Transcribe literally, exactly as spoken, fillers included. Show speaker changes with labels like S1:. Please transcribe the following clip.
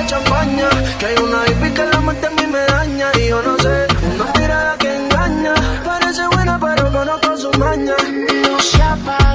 S1: champaña. Que hay una hippie que la mente a mí me daña. Y yo no sé, una mirada que engaña. Parece buena pero conozco su maña.
S2: No se apaga.